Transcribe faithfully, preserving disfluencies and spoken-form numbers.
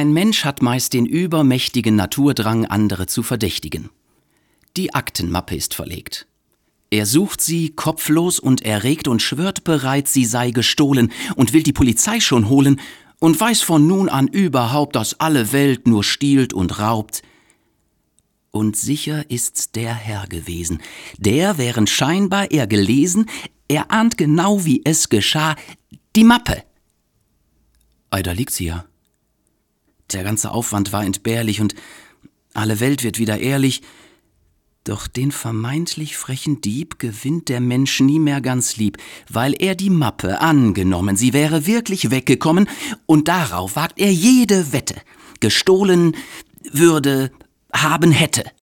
Ein Mensch hat meist den übermächtigen Naturdrang, andere zu verdächtigen. Die Aktenmappe ist verlegt. Er sucht sie kopflos und erregt und schwört bereits, sie sei gestohlen und will die Polizei schon holen und weiß von nun an überhaupt, dass alle Welt nur stiehlt und raubt. Und sicher ist's der Herr gewesen, der, während scheinbar er gelesen, er ahnt genau, wie es geschah, die Mappe. Ei, da liegt sie ja. Der ganze Aufwand war entbehrlich und alle Welt wird wieder ehrlich. Doch den vermeintlich frechen Dieb gewinnt der Mensch nie mehr ganz lieb, weil er die Mappe angenommen, sie wäre wirklich weggekommen, und darauf wagt er jede Wette, gestohlen würde, haben hätte.